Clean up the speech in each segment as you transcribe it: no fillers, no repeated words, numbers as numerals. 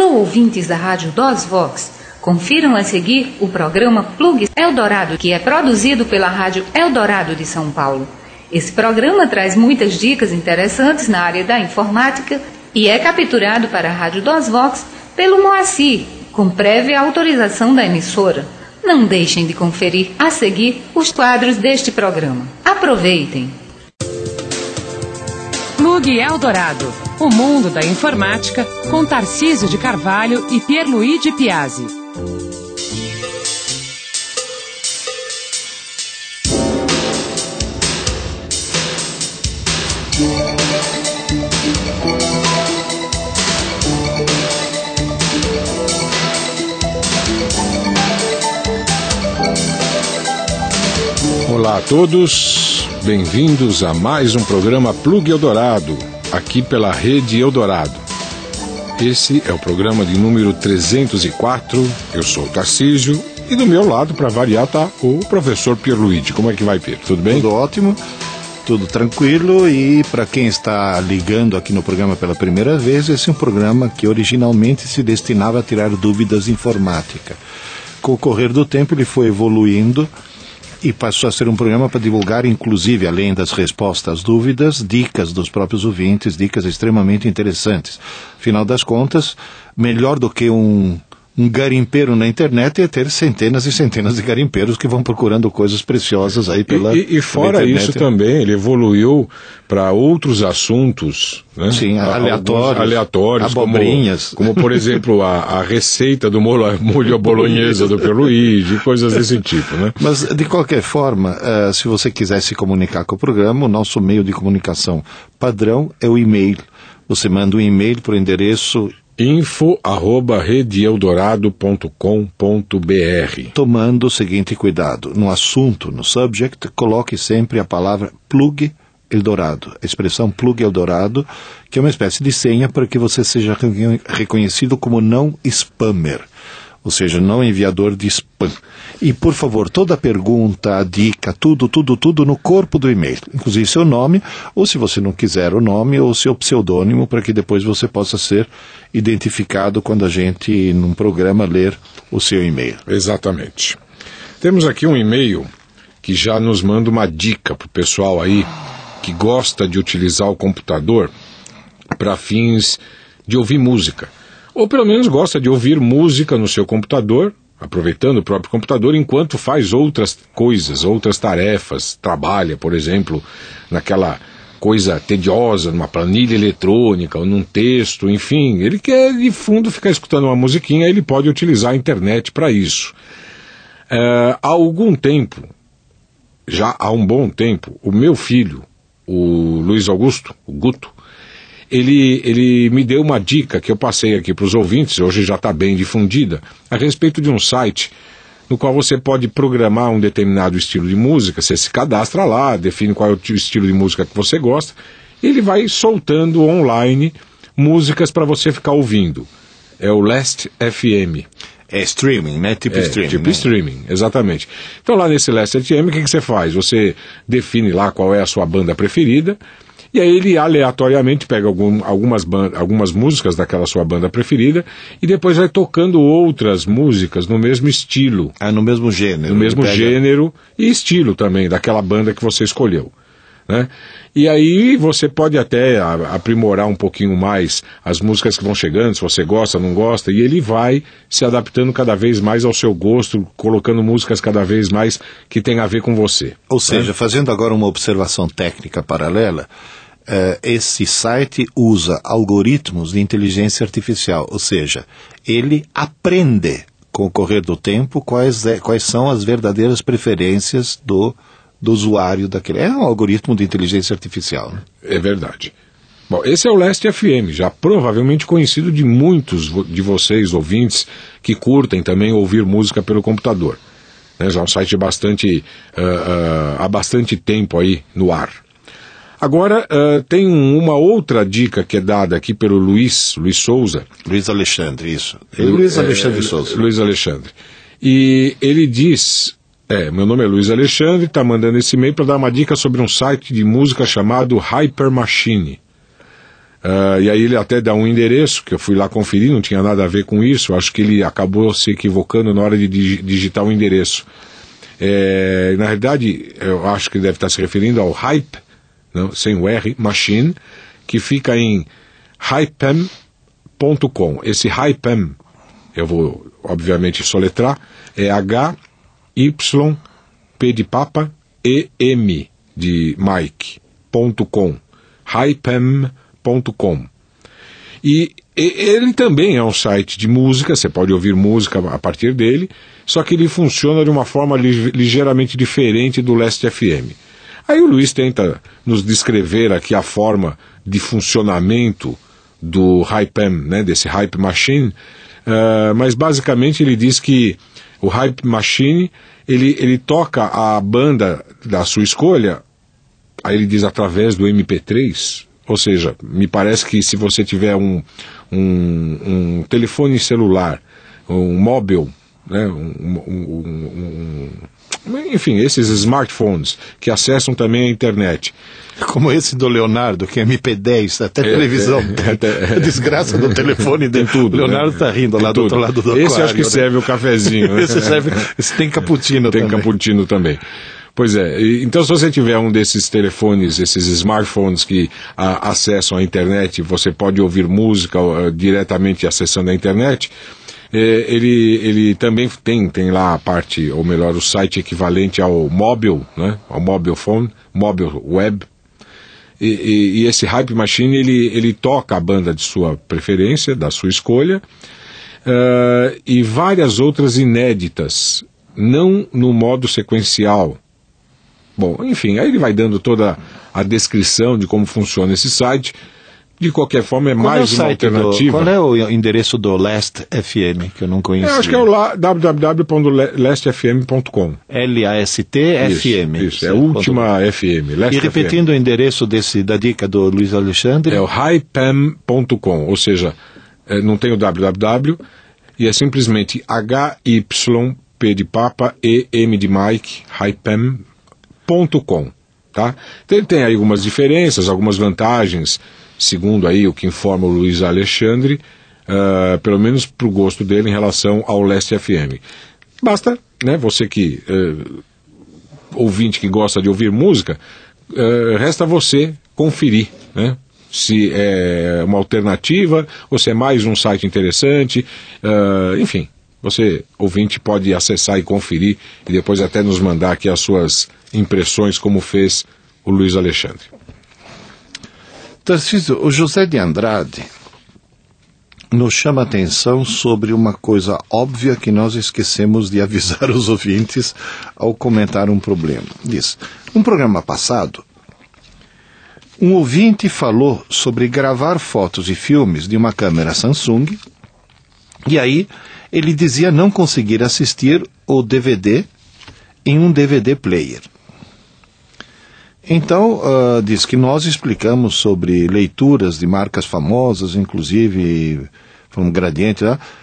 Alô, ouvintes da Rádio DOSVox. Confiram a seguir o programa Plug Eldorado, que é produzido pela Rádio Eldorado de São Paulo. Esse programa traz muitas dicas interessantes na área da informática e é capturado para a Rádio DOSVox pelo Moacir, com prévia autorização da emissora. Não deixem de conferir a seguir os quadros deste programa. Aproveitem! Plug Eldorado, o mundo da informática, com Tarcísio de Carvalho e Pierluigi Piazzi. Olá a todos, bem-vindos a mais um programa Plug Eldorado, aqui pela Rede Eldorado. Esse é o programa de número 304, eu sou o Tarcísio e do meu lado, para variar, tá o professor Pierluigi. Como é que vai, Pierre? Tudo bem? Tudo ótimo, tudo tranquilo. E para quem está ligando aqui no programa pela primeira vez, esse é um programa que originalmente se destinava a tirar dúvidas informáticas. Com o correr do tempo ele foi evoluindo e passou a ser um programa para divulgar, inclusive, além das respostas às dúvidas, dicas dos próprios ouvintes, dicas extremamente interessantes. Afinal das contas, melhor do que um garimpeiro na internet é ter centenas e centenas de garimpeiros que vão procurando coisas preciosas aí pela E fora internet. isso também, ele evoluiu para outros assuntos, né? Sim, aleatórios, abobrinhas. Como por exemplo, a receita do molho à bolonhesa do Pierluigi, coisas desse tipo, né? Mas, de qualquer forma, se você quiser se comunicar com o programa, o nosso meio de comunicação padrão é o e-mail. Você manda um e-mail para o endereço info@redeeldorado.com.br. tomando o seguinte cuidado: no assunto, no subject, coloque sempre a palavra Plug Eldorado, a expressão Plug Eldorado, que é uma espécie de senha para que você seja reconhecido como não spammer, ou seja, não enviador de spam. E, por favor, toda pergunta, dica, tudo no corpo do e-mail, inclusive seu nome, ou se você não quiser o nome, ou seu pseudônimo, para que depois você possa ser identificado quando a gente, num programa, ler o seu e-mail. Exatamente. Temos aqui um e-mail que já nos manda uma dica para o pessoal aí que gosta de utilizar o computador para fins de ouvir música. Ou pelo menos gosta de ouvir música no seu computador, aproveitando o próprio computador, enquanto faz outras coisas, outras tarefas, trabalha, por exemplo, naquela coisa tediosa, numa planilha eletrônica, ou num texto, enfim, ele quer de fundo ficar escutando uma musiquinha, ele pode utilizar a internet para isso. Há algum tempo, já há um bom tempo, o meu filho, o Luiz Augusto, o Guto, ele me deu uma dica que eu passei aqui para os ouvintes, hoje já está bem difundida, a respeito de um site no qual você pode programar um determinado estilo de música, você se cadastra lá, define qual é o estilo de música que você gosta, e ele vai soltando online músicas para você ficar ouvindo. É o Last FM. É streaming, né? Streaming, exatamente. Então lá nesse Last FM, o que você faz? Você define lá qual é a sua banda preferida, e aí ele aleatoriamente pega algumas músicas daquela sua banda preferida e depois vai tocando outras músicas no mesmo estilo. No mesmo gênero. No mesmo gênero e estilo também, daquela banda que você escolheu, né? E aí você pode até aprimorar um pouquinho mais as músicas que vão chegando, se você gosta, não gosta, e ele vai se adaptando cada vez mais ao seu gosto, colocando músicas cada vez mais que tem a ver com você. Ou seja, fazendo agora uma observação técnica paralela, esse site usa algoritmos de inteligência artificial, ou seja, ele aprende com o correr do tempo quais são as verdadeiras preferências do usuário daquele. É um algoritmo de inteligência artificial, né? É verdade. Bom, esse é o Last FM, já provavelmente conhecido de muitos de vocês, ouvintes, que curtem também ouvir música pelo computador. Já é um site há bastante tempo aí no ar. Agora, tem uma outra dica que é dada aqui pelo Luiz Souza. Luiz Alexandre, isso. Luiz Alexandre Souza. Luiz Alexandre. E ele diz... meu nome é Luiz Alexandre, está mandando esse e-mail para dar uma dica sobre um site de música chamado Hyper Machine. E aí ele até dá um endereço, que eu fui lá conferir, não tinha nada a ver com isso, acho que ele acabou se equivocando na hora de digitar o endereço. Na realidade, eu acho que ele deve estar se referindo ao Hype, não, sem o R, Machine, que fica em hypem.com. Esse Hypem, eu vou obviamente soletrar, é H-Y-P de Papa, E-M de Mike.com. Hypem.com. E ele também é um site de música, você pode ouvir música a partir dele, só que ele funciona de uma forma ligeiramente diferente do Last FM. Aí o Luiz tenta nos descrever aqui a forma de funcionamento do Hypem, né, desse Hype Machine, mas basicamente ele diz que o Hype Machine, ele toca a banda da sua escolha, aí ele diz através do MP3, ou seja, me parece que se você tiver um telefone celular, um móvel, né, enfim, esses smartphones que acessam também a internet. Como esse do Leonardo, que é MP10, até televisão. A desgraça do telefone dele. Tudo. O Leonardo está rindo lá do outro lado do aquário. Esse acho que serve o cafezinho. Né? Esse tem cappuccino também. Tem cappuccino também. Pois é, então se você tiver um desses telefones, esses smartphones que acessam a internet, você pode ouvir música diretamente acessando a internet, ele também tem lá a parte, ou melhor, o site equivalente ao mobile, né, ao mobile phone, mobile web, e esse Hype Machine, ele toca a banda de sua preferência, da sua escolha, e várias outras inéditas, não no modo sequencial. Bom, enfim, aí ele vai dando toda a descrição de como funciona esse site. De qualquer forma, mais uma alternativa. Qual é o endereço do Last FM, que eu não conheço? Acho que é o www.lastfm.com. L-A-S-T-F-M. Isso, é a última FM. Last e repetindo FM. O endereço da dica do Luiz Alexandre? É o hypem.com, ou seja, não tem o www, e é simplesmente H-Y-P de Papa, E-M de Mike, hypem.com, tá? Então ele tem aí algumas diferenças, algumas vantagens, segundo aí o que informa o Luiz Alexandre, pelo menos para o gosto dele em relação ao Last FM. Basta, né, você que, ouvinte que gosta de ouvir música, resta você conferir, né, se é uma alternativa ou se é mais um site interessante, enfim, você, ouvinte, pode acessar e conferir e depois até nos mandar aqui as suas impressões, como fez o Luiz Alexandre. Tarcísio, o José de Andrade nos chama a atenção sobre uma coisa óbvia que nós esquecemos de avisar os ouvintes ao comentar um problema. Diz, no programa passado, um ouvinte falou sobre gravar fotos e filmes de uma câmera Samsung, e aí ele dizia não conseguir assistir o DVD em um DVD player. Então, diz que nós explicamos sobre leituras de marcas famosas, inclusive from Gradiente,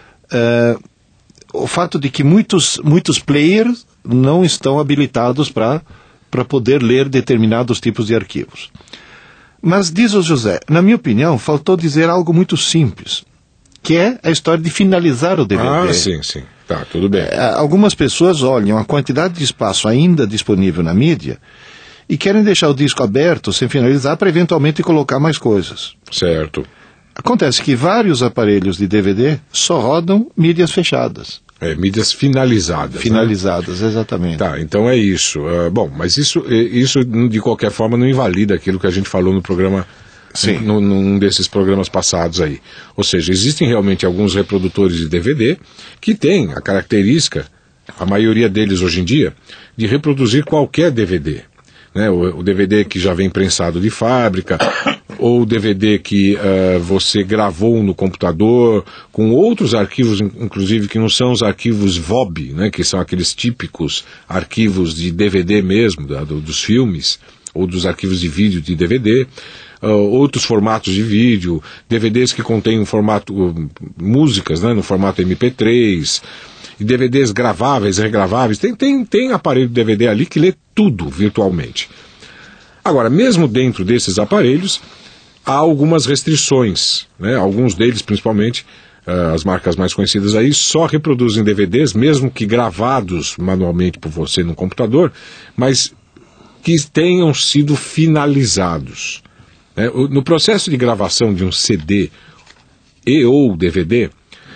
o fato de que muitos players não estão habilitados para poder ler determinados tipos de arquivos. Mas, diz o José, na minha opinião, faltou dizer algo muito simples, que é a história de finalizar o DVD. Ah, sim. Tá, tudo bem. Algumas pessoas olham a quantidade de espaço ainda disponível na mídia e querem deixar o disco aberto sem finalizar para eventualmente colocar mais coisas. Certo. Acontece que vários aparelhos de DVD só rodam mídias fechadas. Mídias finalizadas. Finalizadas, né? Exatamente. Tá, então é isso. Bom, mas isso de qualquer forma não invalida aquilo que a gente falou no programa, sim, num desses programas passados aí. Ou seja, existem realmente alguns reprodutores de DVD que têm a característica, a maioria deles hoje em dia, de reproduzir qualquer DVD. Né, o DVD que já vem prensado de fábrica, ou o DVD que você gravou no computador, com outros arquivos, inclusive, que não são os arquivos VOB, né, que são aqueles típicos arquivos de DVD mesmo, dos filmes, ou dos arquivos de vídeo de DVD, outros formatos de vídeo, DVDs que contêm músicas, né, no formato MP3, e DVDs graváveis, regraváveis, tem aparelho de DVD ali que lê tudo virtualmente. Agora, mesmo dentro desses aparelhos, há algumas restrições, né? Alguns deles, principalmente, as marcas mais conhecidas aí, só reproduzem DVDs, mesmo que gravados manualmente por você no computador, mas que tenham sido finalizados. No processo de gravação de um CD e ou DVD,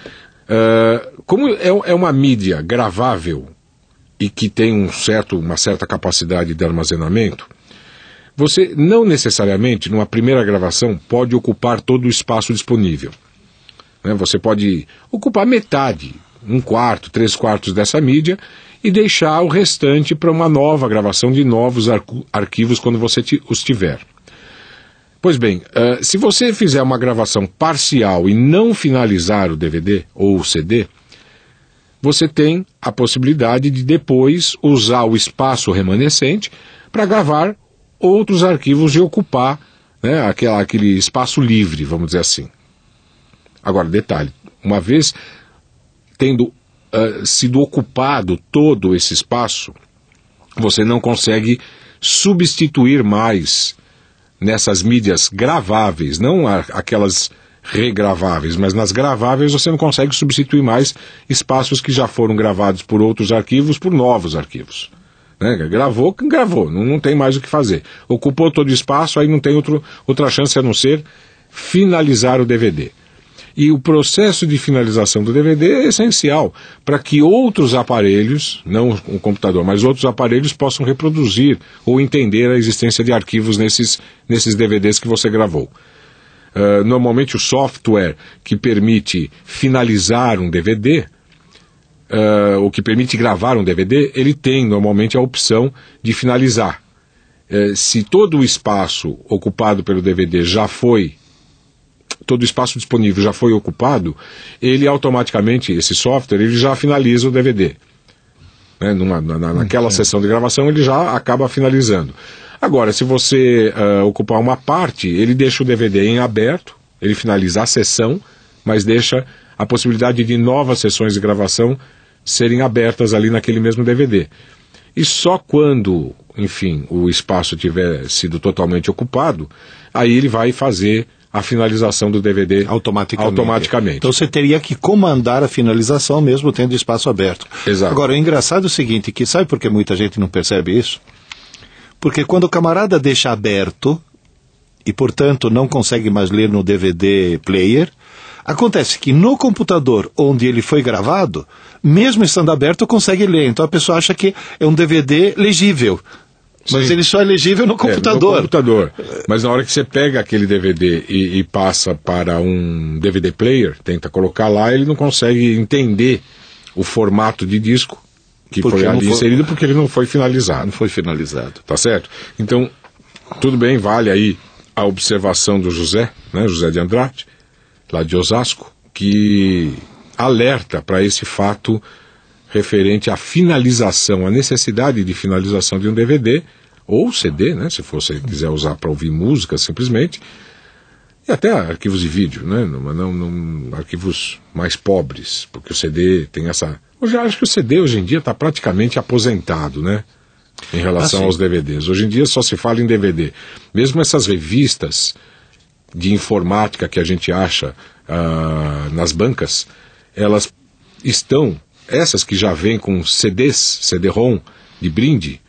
como é uma mídia gravável e que tem uma certa capacidade de armazenamento, você não necessariamente, numa primeira gravação, pode ocupar todo o espaço disponível. Você pode ocupar metade, 1/4, 3/4 dessa mídia e deixar o restante para uma nova gravação de novos arquivos quando você os tiver. Pois bem, se você fizer uma gravação parcial e não finalizar o DVD ou o CD, você tem a possibilidade de depois usar o espaço remanescente para gravar outros arquivos e ocupar, né, aquele espaço livre, vamos dizer assim. Agora, detalhe, uma vez tendo sido ocupado todo esse espaço, você não consegue substituir mais nessas mídias graváveis, não aquelas regraváveis, mas nas graváveis você não consegue substituir mais espaços que já foram gravados por outros arquivos por novos arquivos. Gravou, não tem mais o que fazer. Ocupou todo o espaço, aí não tem outra chance a não ser finalizar o DVD. E o processo de finalização do DVD é essencial para que outros aparelhos, não o computador, mas outros aparelhos possam reproduzir ou entender a existência de arquivos nesses DVDs que você gravou. Normalmente o software que permite finalizar um DVD, ou que permite gravar um DVD, ele tem normalmente a opção de finalizar. Se todo o espaço ocupado pelo DVD todo o espaço disponível já foi ocupado, ele automaticamente, esse software, ele já finaliza o DVD. Naquela sessão de gravação ele já acaba finalizando. Agora, se você ocupar uma parte, ele deixa o DVD em aberto, ele finaliza a sessão, mas deixa a possibilidade de novas sessões de gravação serem abertas ali naquele mesmo DVD. E só quando, enfim, o espaço tiver sido totalmente ocupado, aí ele vai fazer a finalização do DVD automaticamente. Então você teria que comandar a finalização mesmo tendo espaço aberto. Exato. Agora, o engraçado é o seguinte, que sabe por que muita gente não percebe isso? Porque quando o camarada deixa aberto, e portanto não consegue mais ler no DVD player, acontece que no computador onde ele foi gravado, mesmo estando aberto, consegue ler. Então a pessoa acha que é um DVD legível. Mas Sim. Ele só é legível no computador. No computador. Mas na hora que você pega aquele DVD e passa para um DVD player, tenta colocar lá, ele não consegue entender o formato de disco que foi ali inserido, porque ele não foi finalizado. Não foi finalizado. Tá certo? Então, tudo bem, vale aí a observação do José, né, José de Andrade, lá de Osasco, que alerta para esse fato referente à finalização, à necessidade de finalização de um DVD ou CD, né, se você quiser usar para ouvir música simplesmente, e até arquivos de vídeo, né, não arquivos mais pobres, porque o CD tem essa... Eu acho que o CD hoje em dia está praticamente aposentado, né, em relação aos DVDs. Hoje em dia só se fala em DVD. Mesmo essas revistas de informática que a gente acha nas bancas, elas estão... Essas que já vêm com CDs, CD-ROM de brinde,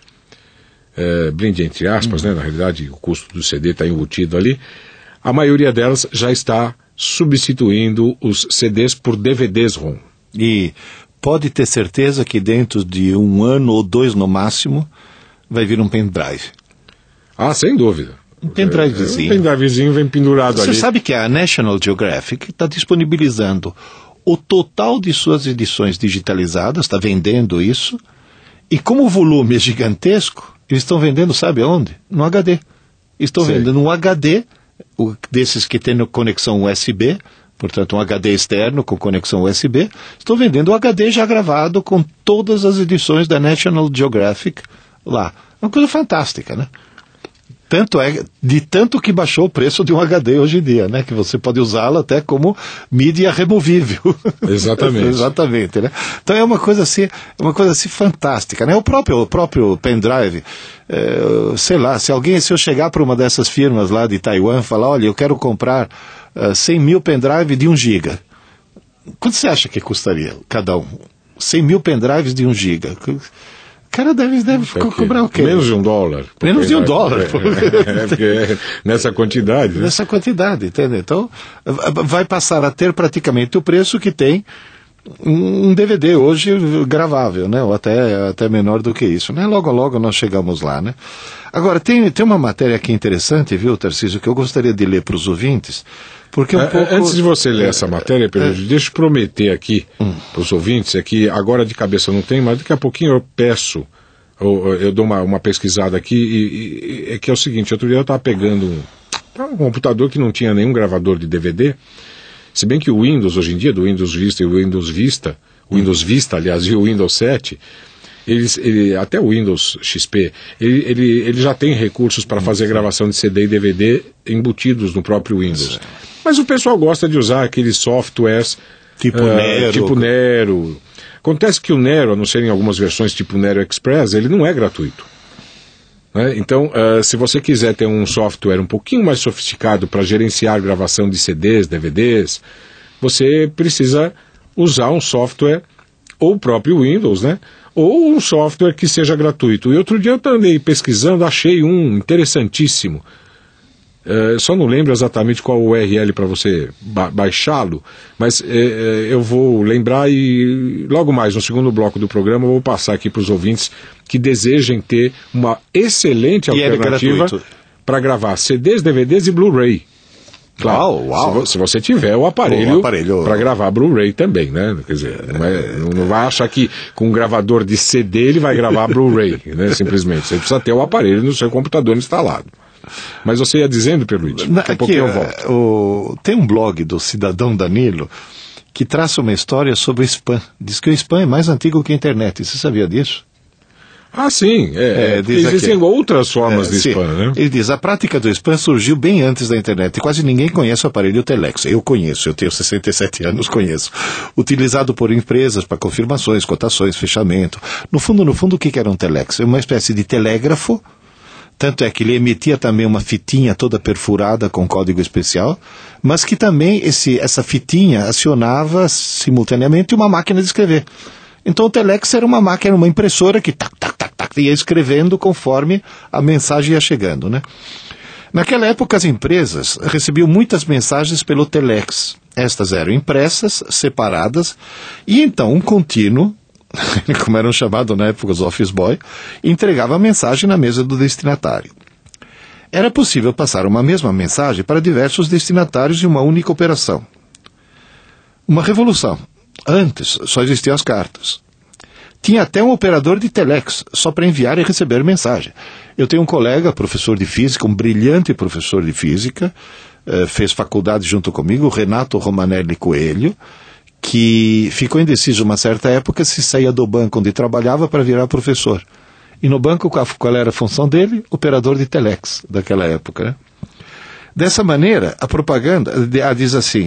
brinde entre aspas, né? Na realidade o custo do CD está embutido ali, a maioria delas já está substituindo os CDs por DVDs-ROM. E pode ter certeza que dentro de 1 ano ou 2 no máximo, vai vir um pendrive. Ah, sem dúvida. Um pendrivezinho. Um pendrivezinho vem pendurado ali. Você sabe que a National Geographic está disponibilizando o total de suas edições digitalizadas, está vendendo isso, e como o volume é gigantesco, eles estão vendendo, sabe aonde? No HD. Estão vendendo um HD, desses que tem conexão USB, portanto um HD externo com conexão USB, estão vendendo o HD já gravado com todas as edições da National Geographic lá. Uma coisa fantástica, né? Tanto que baixou o preço de um HD hoje em dia, né? Que você pode usá-lo até como mídia removível. Exatamente. Exatamente, né? Então é uma coisa assim fantástica, né? O próprio pendrive, sei lá, se eu chegar para uma dessas firmas lá de Taiwan e falar, olha, eu quero comprar 100 mil pendrive de 1 giga. Quanto você acha que custaria cada um? 100 mil pendrives de 1 giga. O cara deve cobrar o quê? Menos de $1. Menos de $1. Porque nessa quantidade. Né? Nessa quantidade, entendeu? Então, vai passar a ter praticamente o preço que tem um DVD hoje gravável, né? Ou até menor do que isso, né? Logo nós chegamos lá, né? Agora, tem uma matéria aqui interessante, viu, Tarcísio, que eu gostaria de ler para os ouvintes, porque Antes de você ler essa matéria, Pedro, deixa eu prometer aqui para os ouvintes, que agora de cabeça eu não tenho, mas daqui a pouquinho eu peço, eu dou uma pesquisada aqui, e que é o seguinte, outro dia eu estava pegando um computador que não tinha nenhum gravador de DVD, se bem que o Windows, hoje em dia, do Windows Vista e o Windows Vista, aliás, e o Windows 7, até o Windows XP, ele já tem recursos para fazer gravação de CD e DVD embutidos no próprio Windows. Mas o pessoal gosta de usar aqueles softwares tipo Nero. Acontece que o Nero, a não ser em algumas versões tipo Nero Express, ele não é gratuito. Né? Então, se você quiser ter um software um pouquinho mais sofisticado para gerenciar gravação de CDs, DVDs, você precisa usar um software, ou o próprio Windows, né? Ou um software que seja gratuito. E outro dia eu andei pesquisando, achei um interessantíssimo. Só não lembro exatamente qual o URL para você baixá-lo, mas eu vou lembrar e logo mais, no segundo bloco do programa, eu vou passar aqui para os ouvintes que desejem ter uma excelente alternativa para gravar CDs, DVDs e Blu-ray. Claro, uau. Se você tiver o aparelho para gravar Blu-ray também, né? Quer dizer, não vai achar que com um gravador de CD ele vai gravar Blu-ray, né? Simplesmente. Você precisa ter o aparelho no seu computador instalado. Mas você ia dizendo, Pierluigi, daqui a pouquinho eu volto. Tem um blog do Cidadão Danilo que traça uma história sobre o spam. Diz que o spam é mais antigo que a internet. Você sabia disso? Ah, sim. Existem outras formas de spam, né? Ele diz, a prática do spam surgiu bem antes da internet. Quase ninguém conhece o aparelho Telex. Eu conheço, eu tenho 67 anos, conheço. Utilizado por empresas para confirmações, cotações, fechamento. No fundo, o que era um Telex? É uma espécie de telégrafo. Tanto é que ele emitia também uma fitinha toda perfurada com código especial, mas que também essa fitinha acionava simultaneamente uma máquina de escrever. Então o Telex era uma máquina, uma impressora que ia escrevendo conforme a mensagem ia chegando, né? Naquela época as empresas recebiam muitas mensagens pelo Telex. Estas eram impressas, separadas, e então um contínuo, como eram chamados na época os office boy, entregava a mensagem na mesa do destinatário. Era possível passar uma mesma mensagem para diversos destinatários em uma única operação. Uma revolução. Antes, só existiam as cartas. Tinha até um operador de telex, só para enviar e receber mensagem. Eu tenho um colega, professor de física, um brilhante professor de física, fez faculdade junto comigo, Renato Romanelli Coelho, que ficou indeciso uma certa época se saía do banco onde trabalhava para virar professor. E no banco, qual era a função dele? Operador de telex, daquela época, né? Dessa maneira, a propaganda diz assim,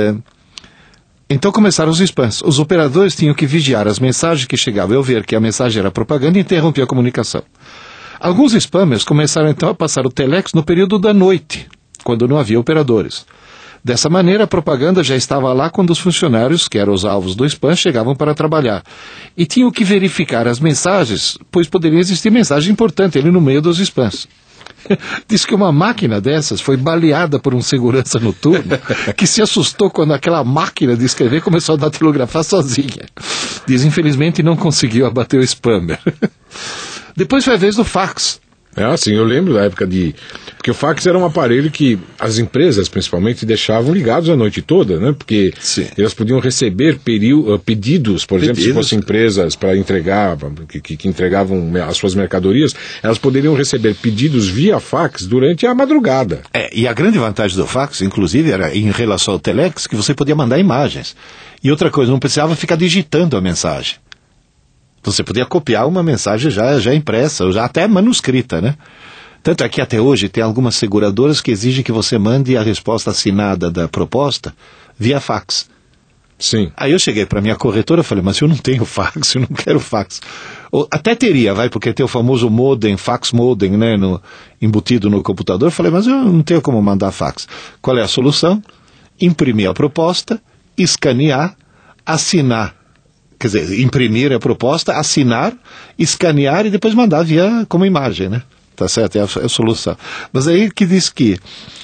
então começaram os spams. Os operadores tinham que vigiar as mensagens que chegavam. Eu ver que a mensagem era propaganda e interromper a comunicação. Alguns spammers começaram então a passar o telex no período da noite, quando não havia operadores. Dessa maneira, a propaganda já estava lá quando os funcionários, que eram os alvos do spam, chegavam para trabalhar. E tinham que verificar as mensagens, pois poderia existir mensagem importante ali no meio dos spams. Diz que uma máquina dessas foi baleada por um segurança noturno que se assustou quando aquela máquina de escrever começou a datilografar sozinha. Diz, infelizmente, não conseguiu abater o spammer. Depois foi a vez do fax. Sim, eu lembro da época porque o fax era um aparelho que as empresas, principalmente, deixavam ligados a noite toda, né? Porque elas podiam receber pedidos, por exemplo, se fossem empresas para entregar, que entregavam as suas mercadorias, elas poderiam receber pedidos via fax durante a madrugada. E a grande vantagem do fax, inclusive, era em relação ao telex, que você podia mandar imagens. E outra coisa, não precisava ficar digitando a mensagem. Você podia copiar uma mensagem já impressa, ou já até manuscrita, né? Tanto é que até hoje tem algumas seguradoras que exigem que você mande a resposta assinada da proposta via fax. Sim. Aí eu cheguei para minha corretora e falei, mas eu não tenho fax, eu não quero fax. Até teria, porque tem o famoso modem, fax modem, né, embutido no computador. Eu falei, mas eu não tenho como mandar fax. Qual é a solução? Imprimir a proposta, escanear, assinar. Quer dizer, imprimir a proposta, assinar, escanear e depois mandar como imagem, né? Tá certo? É a solução. Mas aí que diz que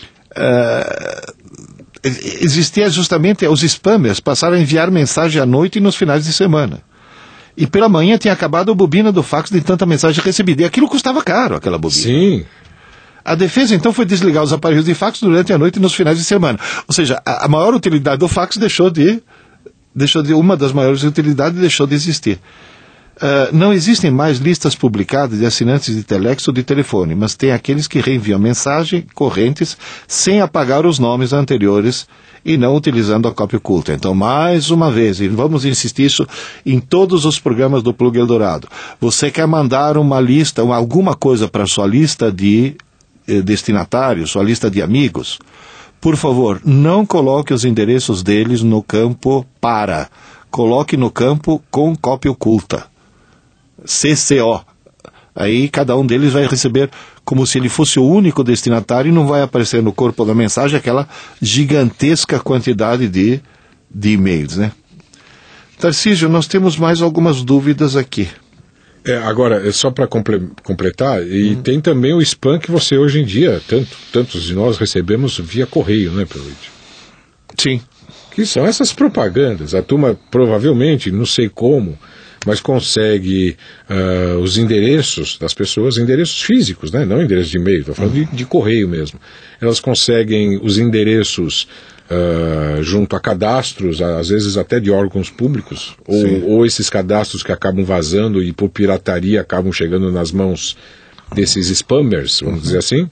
existia justamente, os spammers passaram a enviar mensagem à noite e nos finais de semana. E pela manhã tinha acabado a bobina do fax de tanta mensagem recebida. E aquilo custava caro, aquela bobina. Sim. A defesa, então, foi desligar os aparelhos de fax durante a noite e nos finais de semana. Ou seja, a maior utilidade do fax uma das maiores utilidades deixou de existir. Não existem mais listas publicadas de assinantes de telex ou de telefone, mas tem aqueles que reenviam mensagem correntes sem apagar os nomes anteriores e não utilizando a cópia oculta. Então, mais uma vez, e vamos insistir isso em todos os programas do Plug Eldorado, você quer mandar uma lista, alguma coisa para a sua lista de destinatários, sua lista de amigos, por favor, não coloque os endereços deles no campo para. Coloque no campo com cópia oculta. CCO. Aí cada um deles vai receber como se ele fosse o único destinatário e não vai aparecer no corpo da mensagem aquela gigantesca quantidade de e-mails, né? Tarcísio, nós temos mais algumas dúvidas aqui. Agora, só para completar, e tem também o spam que você hoje em dia, tantos de nós recebemos via correio, né, Pelucci? Sim. Que são essas propagandas. A turma provavelmente, não sei como, mas consegue os endereços das pessoas, endereços físicos, né? Não endereços de e-mail, estou falando de correio mesmo. Elas conseguem os endereços junto a cadastros, às vezes até de órgãos públicos, ou esses cadastros que acabam vazando e por pirataria acabam chegando nas mãos desses spammers, vamos dizer assim.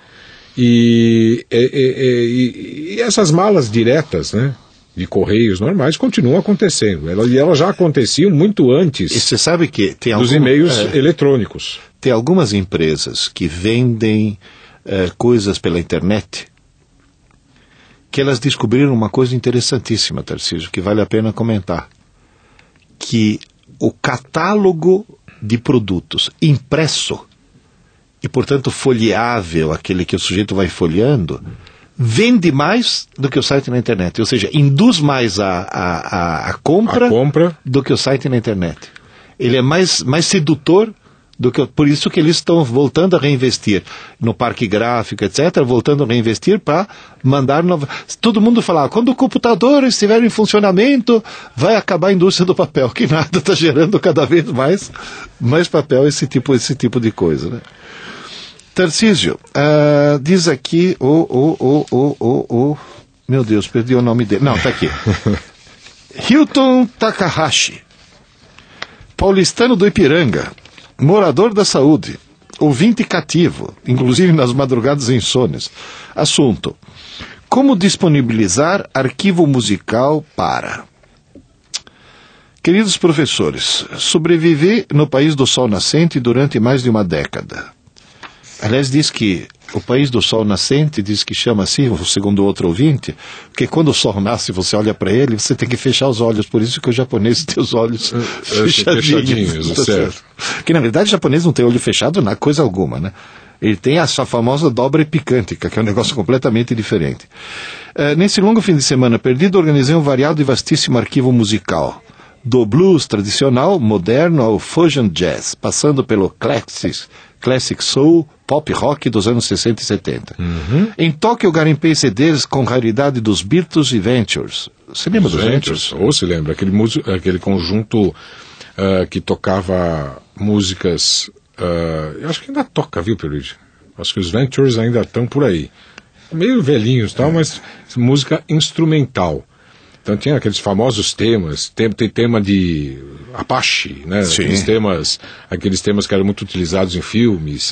E essas malas diretas, né, de correios normais continuam acontecendo. E elas já aconteciam muito antes e você sabe que tem dos e-mails eletrônicos. Tem algumas empresas que vendem coisas pela internet que elas descobriram uma coisa interessantíssima, Tarcísio, que vale a pena comentar. Que o catálogo de produtos impresso e, portanto, folheável, aquele que o sujeito vai folheando, vende mais do que o site na internet. Ou seja, induz mais a compra do que o site na internet. Ele é mais sedutor do que, por isso que eles estão voltando a reinvestir no parque gráfico, etc., voltando a reinvestir para mandar todo mundo fala, quando o computador estiver em funcionamento, vai acabar a indústria do papel, que nada, está gerando cada vez mais papel, esse tipo de coisa, né? Tarcísio, diz aqui meu Deus, perdi o nome dele. Não, está aqui. Hilton Takahashi, paulistano do Ipiranga, morador da saúde, ouvinte cativo, inclusive nas madrugadas insônias. Assunto: como disponibilizar arquivo musical para... Queridos professores, sobrevivi no país do sol nascente durante mais de uma década. Aliás, diz que o país do sol nascente, diz que chama assim, segundo outro ouvinte, porque quando o sol nasce, você olha para ele, você tem que fechar os olhos, por isso que o japonês tem os olhos fechadinhos. Tá certo. Que na verdade o japonês não tem olho fechado na coisa alguma, né? Ele tem a sua famosa dobra epicântica, que é um negócio completamente diferente. Nesse longo fim de semana perdido, organizei um variado e vastíssimo arquivo musical, do blues tradicional, moderno, ao fusion jazz, passando pelo classic soul, pop rock dos anos 60 e 70. Em Tóquio eu garimpei CDs com raridade dos Beatles e Ventures. Você lembra dos Ventures? Ou se lembra, aquele conjunto que tocava músicas, eu acho que ainda toca, viu, Pelucci? Acho que os Ventures ainda estão por aí. Meio velhinhos e tal, mas música instrumental. Então tinha aqueles famosos temas, tem tema de Apache, né? Aqueles temas que eram muito utilizados em filmes.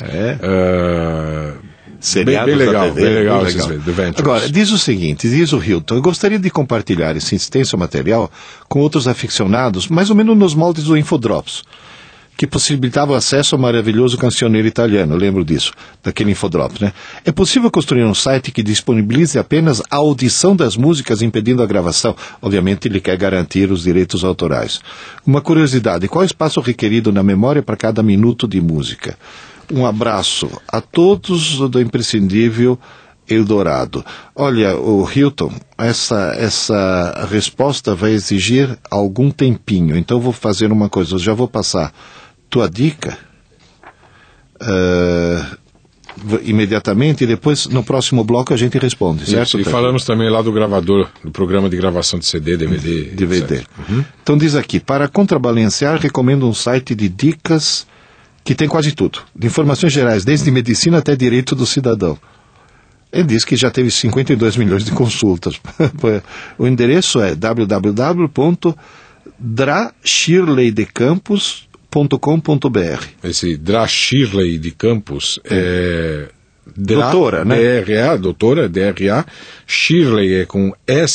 Seriados bem legal, TV, bem legal. Agora, diz o seguinte, diz o Hilton, eu gostaria de compartilhar esse extenso material com outros aficionados, mais ou menos nos moldes do Infodrops. que possibilitava o acesso ao maravilhoso cancioneiro italiano, eu lembro disso, daquele infodrop, né? É possível construir um site que disponibilize apenas a audição das músicas, impedindo a gravação? Obviamente ele quer garantir os direitos autorais. Uma curiosidade, qual é o espaço requerido na memória para cada minuto de música? Um abraço a todos do imprescindível Eldorado. Olha, o Hilton, essa resposta vai exigir algum tempinho, então eu vou fazer uma coisa, eu já vou passar tua dica imediatamente e depois no próximo bloco a gente responde, certo? E falamos também lá do gravador, do programa de gravação de CD, DVD. Uhum. Então diz aqui, para contrabalancear, recomendo um site de dicas que tem quase tudo, de informações gerais, desde medicina até direito do cidadão. Ele diz que já teve 52 milhões de consultas. O endereço é www.drashirleydecampos.com.br. Esse Drashirley de Campos é... Doutora, né? DRA, doutora, DRA. Shirley é com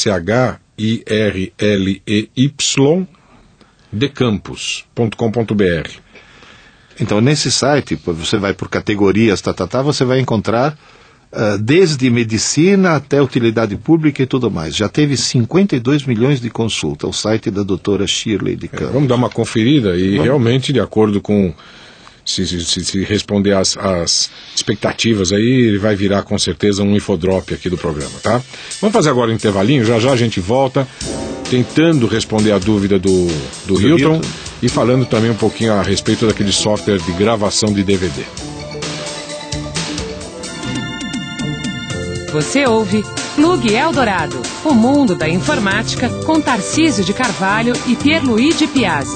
SHIRLEY decampos.com.br. Então, nesse site, você vai por categorias, você vai encontrar desde medicina até utilidade pública e tudo mais. Já teve 52 milhões de consultas, o site da doutora Shirley de Campos. Vamos dar uma conferida e realmente, de acordo com... Se responder às expectativas aí, ele vai virar com certeza um infodrop aqui do programa, tá? Vamos fazer agora um intervalinho, já a gente volta tentando responder a dúvida do Hilton e falando também um pouquinho a respeito daquele software de gravação de DVD. Você ouve Plug Eldorado, o mundo da informática, com Tarcísio de Carvalho e Pierluigi Piazzi.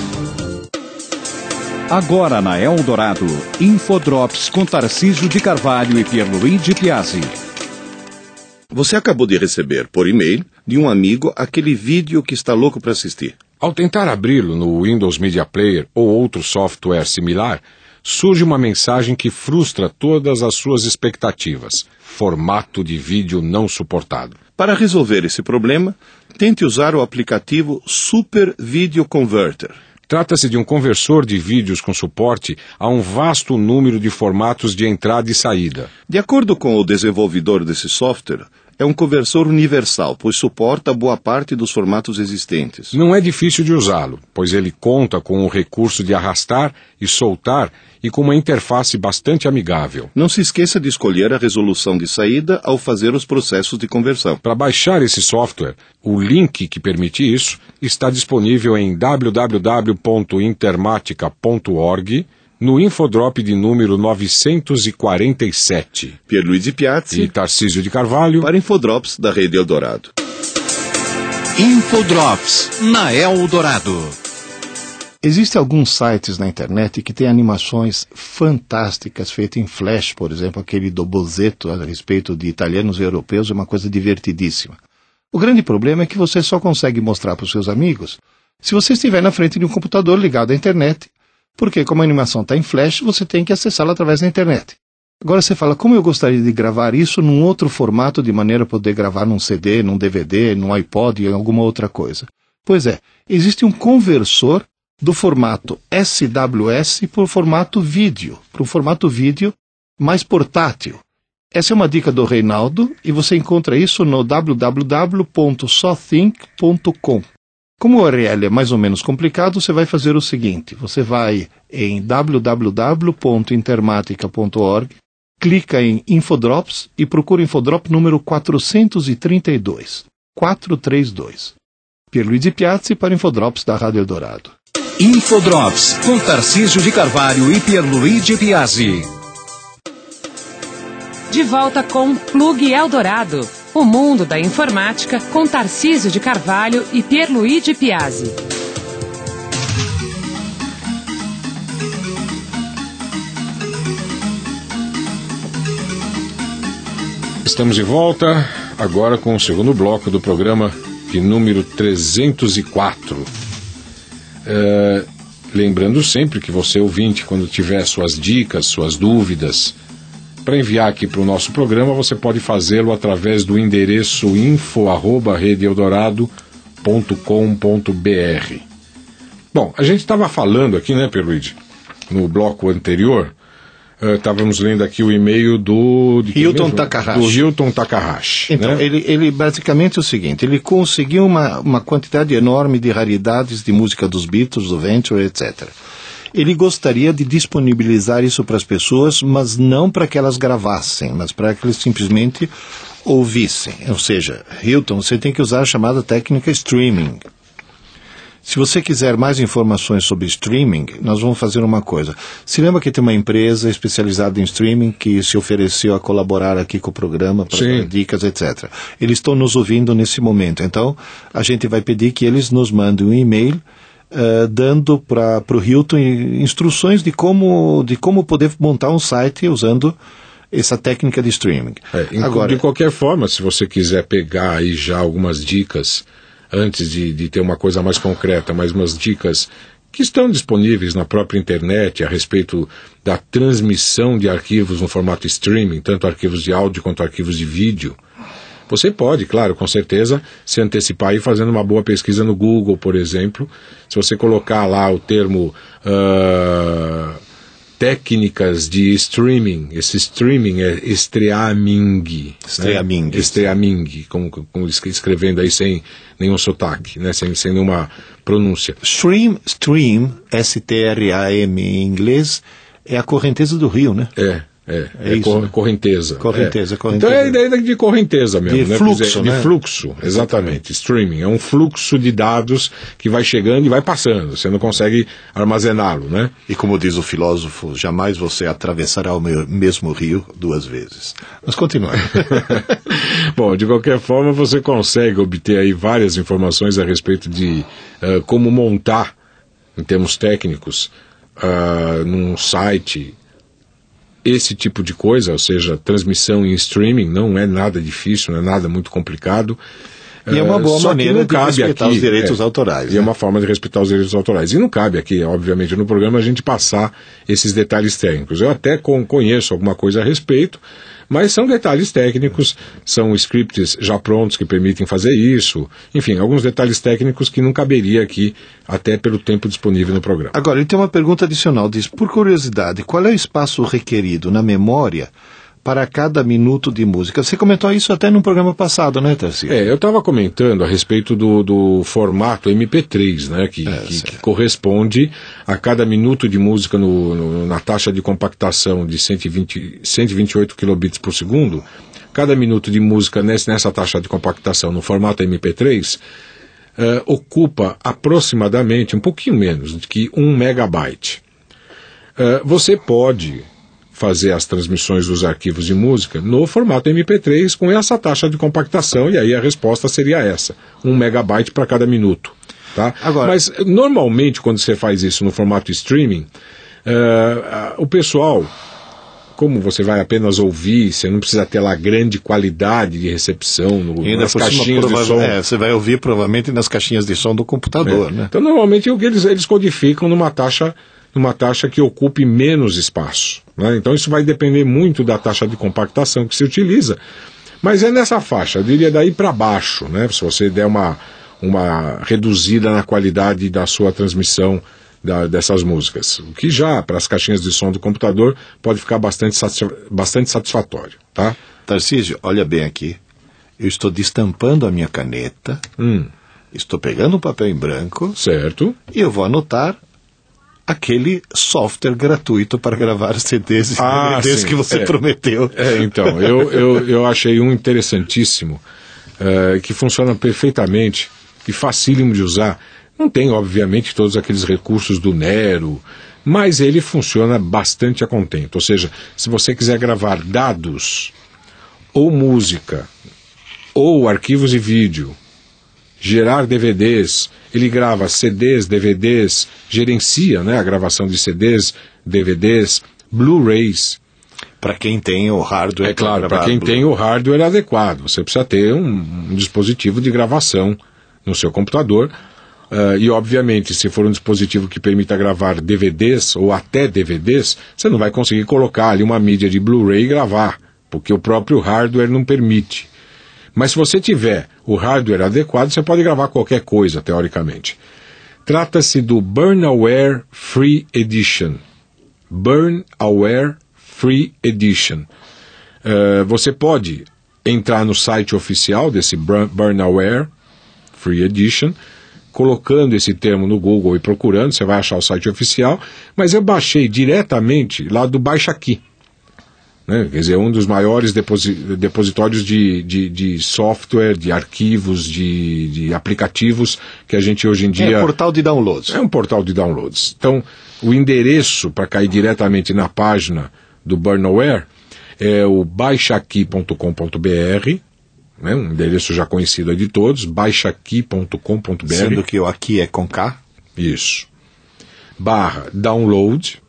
Agora na Eldorado, Infodrops com Tarcísio de Carvalho e Pierluigi Piazzi. Você acabou de receber por e-mail de um amigo aquele vídeo que está louco para assistir. Ao tentar abri-lo no Windows Media Player ou outro software similar, surge uma mensagem que frustra todas as suas expectativas. Formato de vídeo não suportado. Para resolver esse problema, tente usar o aplicativo Super Video Converter. Trata-se de um conversor de vídeos com suporte a um vasto número de formatos de entrada e saída. De acordo com o desenvolvedor desse software, é um conversor universal, pois suporta boa parte dos formatos existentes. Não é difícil de usá-lo, pois ele conta com o recurso de arrastar e soltar e com uma interface bastante amigável. Não se esqueça de escolher a resolução de saída ao fazer os processos de conversão. Para baixar esse software, o link que permite isso está disponível em www.intermatica.org, no infodrop de número 947. Pierluigi Piazzi e Tarcísio de Carvalho para Infodrops da Rede Eldorado. Infodrops na Eldorado. Existem alguns sites na internet que têm animações fantásticas feitas em Flash, por exemplo, aquele do Bozetto a respeito de italianos e europeus, é uma coisa divertidíssima. O grande problema é que você só consegue mostrar para os seus amigos se você estiver na frente de um computador ligado à internet, porque como a animação está em Flash, você tem que acessá-la através da internet. Agora você fala, como eu gostaria de gravar isso num outro formato, de maneira a poder gravar num CD, num DVD, num iPod ou em alguma outra coisa? Pois é, existe um conversor do formato SWS para o formato vídeo, para um formato vídeo mais portátil. Essa é uma dica do Reinaldo e você encontra isso no www.sothink.com. Como o URL é mais ou menos complicado, você vai fazer o seguinte, você vai em www.intermatica.org, clica em Infodrops e procura Infodrop número 432. 432. Pierluigi Piazzi para Infodrops da Rádio Eldorado. Infodrops com Tarcísio de Carvalho e Pierluigi Piazzi. De volta com Plug Eldorado, o mundo da informática, com Tarcísio de Carvalho e Pierluigi Piazzi. Estamos de volta, agora com o segundo bloco do programa de número 304. Lembrando sempre que você, ouvinte, quando tiver suas dicas, suas dúvidas, para enviar aqui para o nosso programa, você pode fazê-lo através do endereço info@redeeldorado.com.br. Bom, a gente estava falando aqui, né, Pierluigi, no bloco anterior, estávamos lendo aqui o e-mail do Hilton Takahashi. Do Hilton Takahashi. Então, né? ele basicamente é o seguinte, ele conseguiu uma quantidade enorme de raridades de música dos Beatles, do Venture, etc. Ele gostaria de disponibilizar isso para as pessoas, mas não para que elas gravassem, mas para que eles simplesmente ouvissem. Ou seja, Hilton, você tem que usar a chamada técnica streaming. Se você quiser mais informações sobre streaming, nós vamos fazer uma coisa. Se lembra que tem uma empresa especializada em streaming que se ofereceu a colaborar aqui com o programa para dar dicas, etc. Eles estão nos ouvindo nesse momento. Então, a gente vai pedir que eles nos mandem um e-mail dando para o Hilton instruções de como poder montar um site usando essa técnica de streaming. Agora, de qualquer forma, se você quiser pegar aí já algumas dicas, antes de ter uma coisa mais concreta, mas umas dicas que estão disponíveis na própria internet a respeito da transmissão de arquivos no formato streaming, tanto arquivos de áudio quanto arquivos de vídeo, você pode, claro, com certeza, se antecipar e fazendo uma boa pesquisa no Google, por exemplo. Se você colocar lá o termo técnicas de streaming, esse streaming é streaming. Streaming. Né? Streaming, como escrevendo aí sem nenhum sotaque, né? sem nenhuma pronúncia. Stream, S-T-R-A-M em inglês, é a correnteza do rio, né? É isso, né? Correnteza. Correnteza. Então é a ideia de correnteza mesmo. De né? fluxo, De né? fluxo, exatamente. Streaming. É um fluxo de dados que vai chegando e vai passando. Você não consegue armazená-lo, né? E como diz o filósofo, jamais você atravessará o mesmo rio 2 vezes. Mas continue. Bom, de qualquer forma, você consegue obter aí várias informações a respeito de como montar, em termos técnicos, num site, esse tipo de coisa, ou seja, transmissão em streaming, não é nada difícil, não é nada muito complicado. E é uma boa maneira de respeitar os direitos autorais. E é uma forma de respeitar os direitos autorais. E não cabe aqui, obviamente, no programa a gente passar esses detalhes técnicos. Eu até conheço alguma coisa a respeito, mas são detalhes técnicos, são scripts já prontos que permitem fazer isso. Enfim, alguns detalhes técnicos que não caberia aqui, até pelo tempo disponível no programa. Agora, ele tem uma pergunta adicional, diz, por curiosidade, qual é o espaço requerido na memória para cada minuto de música? Você comentou isso até no programa passado, né, Tarcísio? Eu estava comentando a respeito do formato MP3, né, que corresponde a cada minuto de música na taxa de compactação de 128 kilobits por segundo. Cada minuto de música nessa taxa de compactação no formato MP3 ocupa aproximadamente, um pouquinho menos do que 1 megabyte. Você pode fazer as transmissões dos arquivos de música no formato MP3 com essa taxa de compactação, e aí a resposta seria essa, 1 megabyte para cada minuto. Tá? Agora, mas normalmente quando você faz isso no formato streaming, o pessoal, como você vai apenas ouvir, você não precisa ter lá grande qualidade de recepção nas caixinhas de som. Você vai ouvir provavelmente nas caixinhas de som do computador, né? Então normalmente eles codificam numa taxa que ocupe menos espaço, né? Então isso vai depender muito da taxa de compactação que se utiliza, mas é nessa faixa, eu diria daí para baixo, né? Se você der uma reduzida na qualidade da sua transmissão dessas músicas, o que já para as caixinhas de som do computador pode ficar bastante satisfatório, tá? Tarcísio, olha bem aqui, eu estou destampando a minha caneta, estou pegando um papel em branco, certo? E eu vou anotar aquele software gratuito para gravar CDs e DVDs que você prometeu. Então, eu achei um interessantíssimo, que funciona perfeitamente e facílimo de usar. Não tem, obviamente, todos aqueles recursos do Nero, mas ele funciona bastante a contento. Ou seja, se você quiser gravar dados, ou música, ou arquivos de vídeo, gerar DVDs, ele grava CDs, DVDs, gerencia, né, a gravação de CDs, DVDs, Blu-rays. Para quem tem o hardware. É claro, para quem tem o hardware adequado. Você precisa ter um dispositivo de gravação no seu computador. E, obviamente, se for um dispositivo que permita gravar DVDs ou até DVDs, você não vai conseguir colocar ali uma mídia de Blu-ray e gravar, porque o próprio hardware não permite. Mas se você tiver o hardware adequado, você pode gravar qualquer coisa, teoricamente. Trata-se do Burnaware Free Edition. Burnaware Free Edition. Você pode entrar no site oficial desse Burnaware Free Edition, colocando esse termo no Google e procurando, você vai achar o site oficial, mas eu baixei diretamente lá do Baixa Aqui. Né? Quer dizer, um dos maiores depositórios de software, de arquivos, de aplicativos que a gente hoje em dia... É um portal de downloads. É um portal de downloads. Então, o endereço para cair diretamente na página do Burnaware é o baixaqui.com.br, né? Um endereço já conhecido de todos, baixaqui.com.br. Sendo que o aqui é com K. Isso. /download,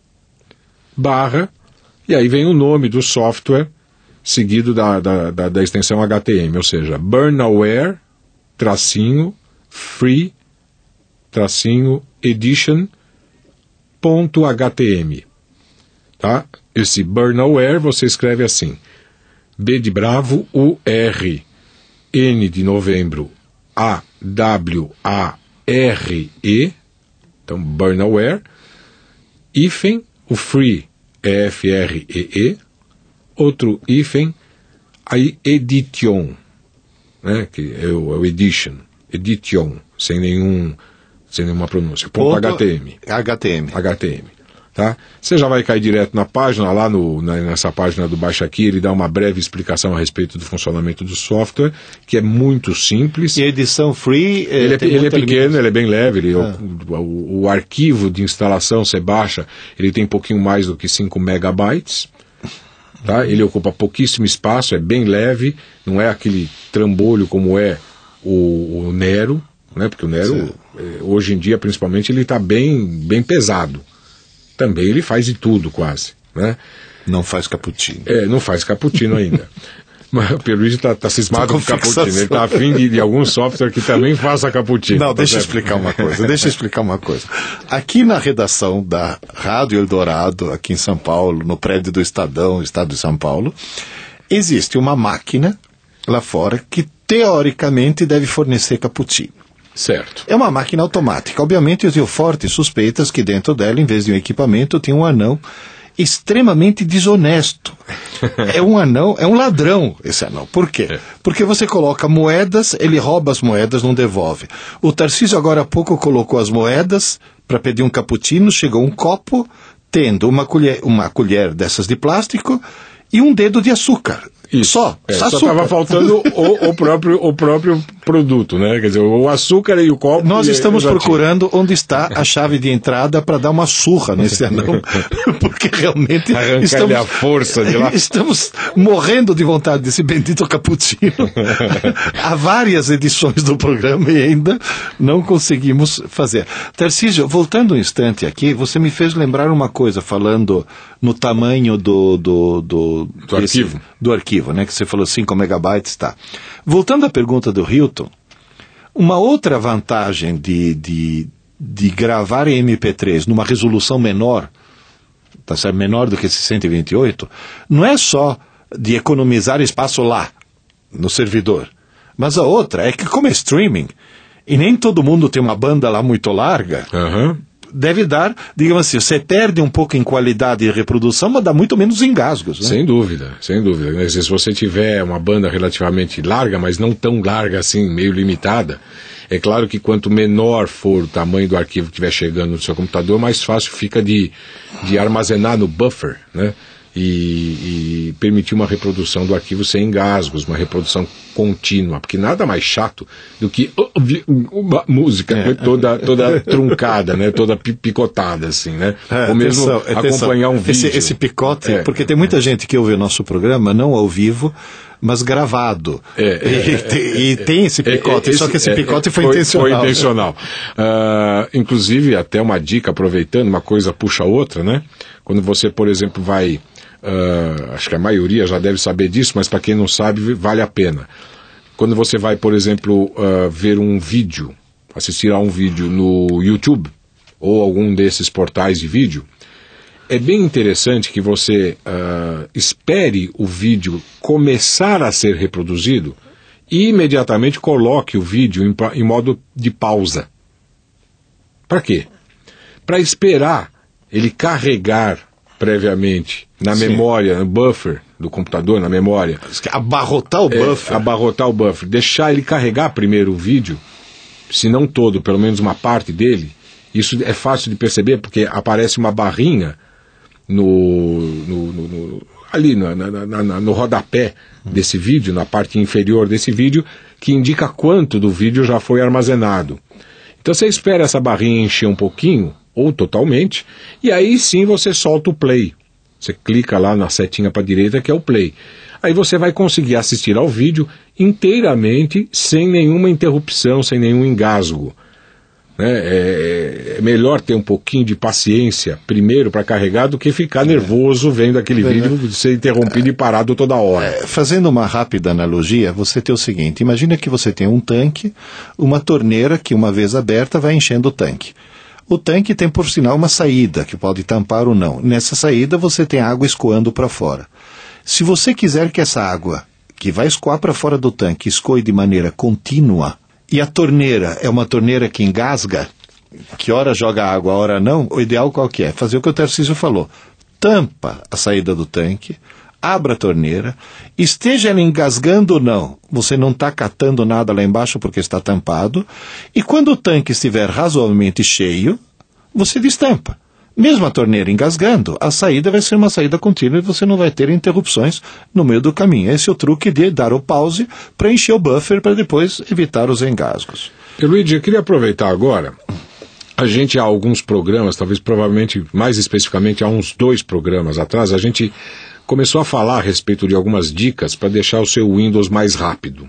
e aí vem o nome do software, seguido da extensão HTML, ou seja, Burnaware, free, edition.html. Tá? Esse Burnaware você escreve assim, B de bravo, U-R, N de novembro, A-W-A-R-E, então Burnaware, hífen, o free, E-F-R-E-E, outro hífen, aí edition, né, que é o edition, sem nenhuma pronúncia, .html. HTML. Tá? Você já vai cair direto na página, lá nessa página do Baixa Aqui, ele dá uma breve explicação a respeito do funcionamento do software, que é muito simples. E a edição free... Ele é pequeno, ele é bem leve, o arquivo de instalação você baixa, ele tem um pouquinho mais do que 5 megabytes, tá? Ele ocupa pouquíssimo espaço, é bem leve, não é aquele trambolho como é o Nero, né? Porque o Nero, hoje em dia, principalmente, ele está bem pesado. Também ele faz de tudo, quase. Né? Não faz cappuccino. Não faz cappuccino ainda. Mas o Pierluigi está cismado com cappuccino. Ele está afim de algum software que também faça cappuccino. Não, deixa eu explicar uma coisa. Aqui na redação da Rádio Eldorado, aqui em São Paulo, no prédio do Estadão, Estado de São Paulo, existe uma máquina lá fora que, teoricamente, deve fornecer cappuccino. Certo. É uma máquina automática. Obviamente eu tenho fortes suspeitas que dentro dela, em vez de um equipamento, tem um anão extremamente desonesto. É um ladrão esse anão. Por quê? Porque você coloca moedas, ele rouba as moedas, não devolve. O Tarcísio agora há pouco colocou as moedas para pedir um cappuccino, chegou um copo, tendo uma colher dessas de plástico e um dedo de açúcar. Isso. Só estava faltando o próprio produto, né? Quer dizer, o açúcar e o copo. Nós estamos procurando onde está a chave de entrada para dar uma surra nesse anão, porque realmente arrancar-lhe a força de lá. Estamos morrendo de vontade desse bendito cappuccino. Há várias edições do programa e ainda não conseguimos fazer. Tarcísio, voltando um instante aqui, você me fez lembrar uma coisa, falando no tamanho do arquivo, né, que você falou 5 megabytes, tá. Voltando à pergunta do Hilton, uma outra vantagem de gravar em MP3 numa resolução menor, tá certo, menor do que esse 128, não é só de economizar espaço lá, no servidor, mas a outra é que, como é streaming, e nem todo mundo tem uma banda lá muito larga, deve dar, digamos assim, você perde um pouco em qualidade de reprodução, mas dá muito menos engasgos, né? Sem dúvida. Se você tiver uma banda relativamente larga, mas não tão larga assim, meio limitada, é claro que quanto menor for o tamanho do arquivo que estiver chegando no seu computador, mais fácil fica de armazenar no buffer, né? E permitir uma reprodução do arquivo sem engasgos, uma reprodução contínua, porque nada mais chato do que uma música toda truncada, né, toda picotada assim, né? Ou mesmo acompanhar um vídeo. Esse picote, porque tem muita gente que ouve o nosso programa não ao vivo, mas gravado. E tem esse picote, só que esse picote foi intencional. Foi intencional. Inclusive, até uma dica, aproveitando, uma coisa puxa a outra, né? Quando você, por exemplo, vai... acho que a maioria já deve saber disso, mas para quem não sabe, vale a pena. Quando você vai, por exemplo, ver um vídeo, assistir a um vídeo no YouTube, ou algum desses portais de vídeo, é bem interessante que você espere o vídeo começar a ser reproduzido e imediatamente coloque o vídeo em modo de pausa. Para quê? Para esperar ele carregar previamente na memória, no buffer do computador, na memória. Abarrotar o buffer. Abarrotar o buffer. Deixar ele carregar primeiro o vídeo, se não todo, pelo menos uma parte dele. Isso é fácil de perceber porque aparece uma barrinha ali no rodapé desse vídeo, na parte inferior desse vídeo, que indica quanto do vídeo já foi armazenado. Então você espera essa barrinha encher um pouquinho, ou totalmente, e aí sim você solta o play. Você clica lá na setinha para a direita, que é o play. Aí você vai conseguir assistir ao vídeo inteiramente, sem nenhuma interrupção, sem nenhum engasgo. É melhor ter um pouquinho de paciência primeiro para carregar do que ficar nervoso vendo aquele vídeo ser interrompido e parado toda hora. Fazendo uma rápida analogia, você tem o seguinte: imagina que você tem um tanque, uma torneira que uma vez aberta vai enchendo o tanque. O tanque tem por sinal uma saída que pode tampar ou não. Nessa saída você tem água escoando para fora. Se você quiser que essa água que vai escoar para fora do tanque escoe de maneira contínua, e a torneira é uma torneira que engasga, que hora joga água, hora não, o ideal qual que é? Fazer o que o Tarcísio falou. Tampa a saída do tanque, abra a torneira, esteja ela engasgando ou não, você não está catando nada lá embaixo porque está tampado, e quando o tanque estiver razoavelmente cheio, você destampa. Mesmo a torneira engasgando, a saída vai ser uma saída contínua e você não vai ter interrupções no meio do caminho. Esse é o truque de dar o pause para encher o buffer para depois evitar os engasgos. Luigi, eu queria aproveitar agora. A gente há alguns programas, talvez provavelmente mais especificamente há uns 2 programas atrás, a gente começou a falar a respeito de algumas dicas para deixar o seu Windows mais rápido.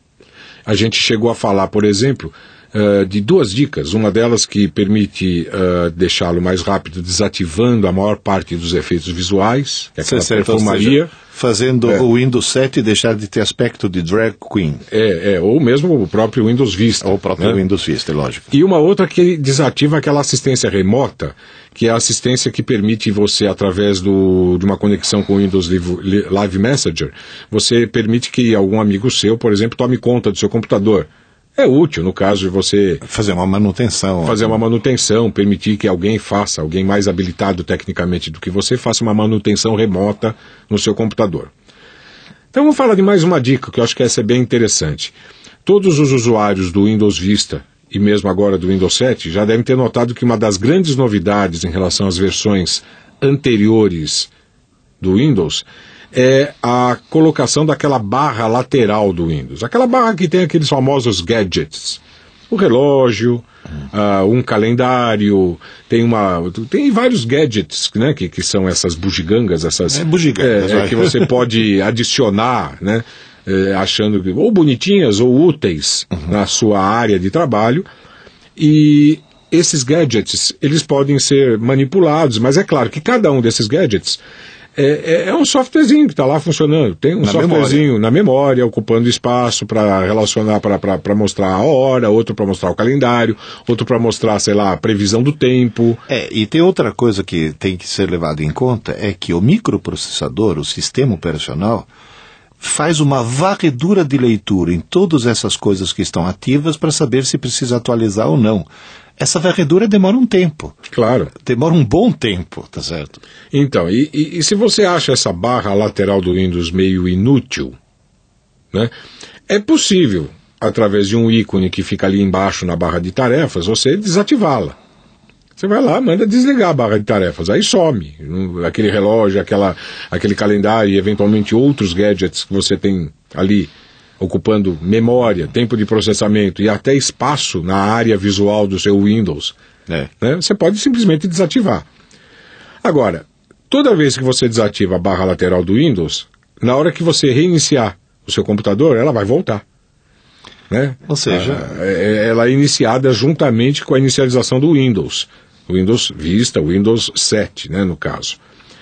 A gente chegou a falar, por exemplo, de 2 dicas, uma delas que permite deixá-lo mais rápido desativando a maior parte dos efeitos visuais, que é aquela perfumaria. Fazendo o Windows 7 deixar de ter aspecto de drag queen. Ou mesmo o próprio Windows Vista. Ou o próprio Windows Vista, lógico. E uma outra que desativa aquela assistência remota, que é a assistência que permite você, através de uma conexão com o Windows Live Messenger, você permite que algum amigo seu, por exemplo, tome conta do seu computador. É útil no caso de você fazer uma manutenção, permitir que alguém mais habilitado tecnicamente do que você, faça uma manutenção remota no seu computador. Então vamos falar de mais uma dica que eu acho que essa é bem interessante. Todos os usuários do Windows Vista e mesmo agora do Windows 7 já devem ter notado que uma das grandes novidades em relação às versões anteriores do Windows é a colocação daquela barra lateral do Windows. Aquela barra que tem aqueles famosos gadgets. O relógio, um calendário, tem vários gadgets, né, que são essas bugigangas, que você pode adicionar, né, achando que ou bonitinhas ou úteis na sua área de trabalho. E esses gadgets, eles podem ser manipulados, mas é claro que cada um desses gadgets é um softwarezinho que está lá funcionando. Tem um softwarezinho na memória, ocupando espaço para relacionar, para mostrar a hora, outro para mostrar o calendário, outro para mostrar, sei lá, a previsão do tempo. E tem outra coisa que tem que ser levado em conta, é que o microprocessador, o sistema operacional, faz uma varredura de leitura em todas essas coisas que estão ativas para saber se precisa atualizar ou não. Essa varredura demora um tempo. Claro. Demora um bom tempo, tá certo? Então, e se você acha essa barra lateral do Windows meio inútil, né, é possível, através de um ícone que fica ali embaixo na barra de tarefas, você desativá-la. Você vai lá, manda desligar a barra de tarefas, aí some. Aquele relógio, aquele calendário e eventualmente outros gadgets que você tem ali, ocupando memória, tempo de processamento e até espaço na área visual do seu Windows, né? Você pode simplesmente desativar. Agora, toda vez que você desativa a barra lateral do Windows, na hora que você reiniciar o seu computador, ela vai voltar. Né? Ou seja, ela é iniciada juntamente com a inicialização do Windows. O Windows Vista, o Windows 7, né, no caso.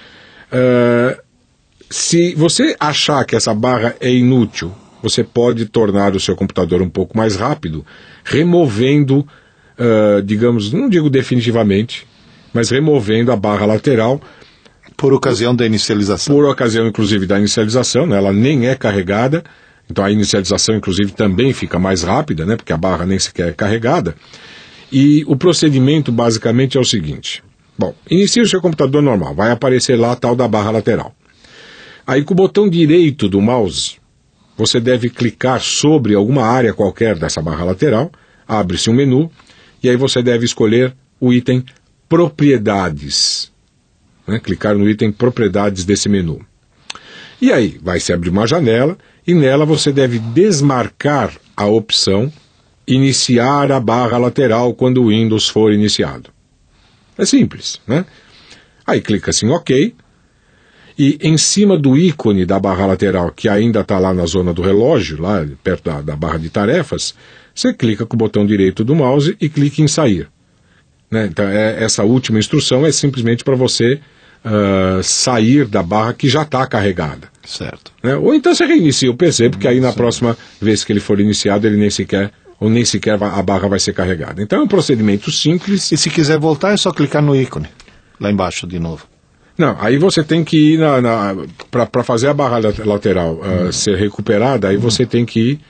Se você achar que essa barra é inútil, você pode tornar o seu computador um pouco mais rápido, removendo, digamos, não digo definitivamente, mas removendo a barra lateral. Por ocasião da inicialização. Por ocasião, inclusive, da inicialização, né? Ela nem é carregada, então a inicialização, inclusive, também fica mais rápida, né? Porque a barra nem sequer é carregada. E o procedimento basicamente é o seguinte. Bom, inicia o seu computador normal, vai aparecer lá a tal da barra lateral. Aí com o botão direito do mouse, você deve clicar sobre alguma área qualquer dessa barra lateral, abre-se um menu, e aí você deve escolher o item Propriedades. Né? Clicar no item Propriedades desse menu. E aí vai se abrir uma janela, e nela você deve desmarcar a opção Iniciar a barra lateral quando o Windows for iniciado. É simples, né? Aí clica-se em OK, e em cima do ícone da barra lateral, que ainda está lá na zona do relógio, lá perto da barra de tarefas, você clica com o botão direito do mouse e clica em sair. Né? Então, essa última instrução é simplesmente para você sair da barra que já está carregada. Certo. Né? Ou então você reinicia o PC, porque aí na próxima vez que ele for iniciado, ele nem sequer a barra vai ser carregada. Então é um procedimento simples. E se quiser voltar, é só clicar no ícone, lá embaixo de novo. Não, aí você tem que ir para fazer a barra lateral ser recuperada, aí você tem que ir